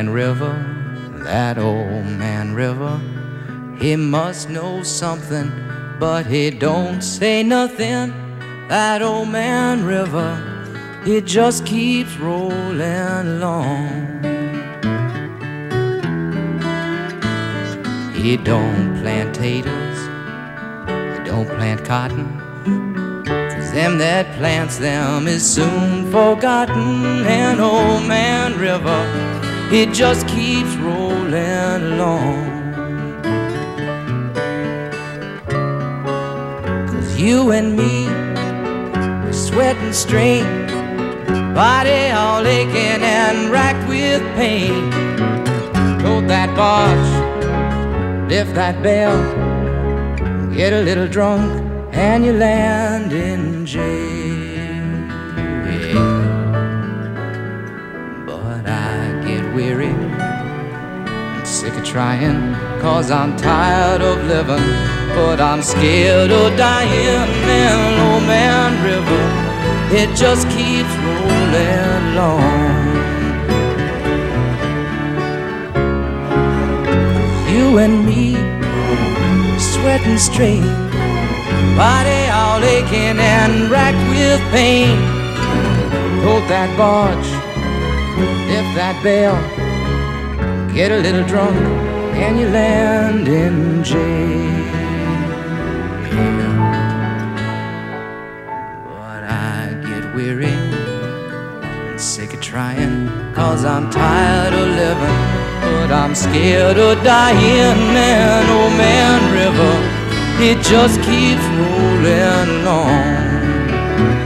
man river, that old man river, he must know something, but he don't say nothing. That old man river, he just keeps rolling along. He don't plant taters, he don't plant cotton, 'cause them that plants them is soon forgotten. And old man river, he just keeps rolling along. 'Cause you and me, we're sweating straight, body all aching and racked with pain. Load that barge, lift that bell, get a little drunk, and you land in jail. Yeah. But I get weary and sick of trying, 'cause I'm tired of living, but I'm scared of dying. And old man river, it just keeps rolling along. You and me, sweating straight, body all aching and racked with pain. Load that barge, lift that bell, get a little drunk, and you land in jail. But I get weary and sick of trying, 'cause I'm tired of living, but I'm scared of dying. And old man river, it just keeps rolling on.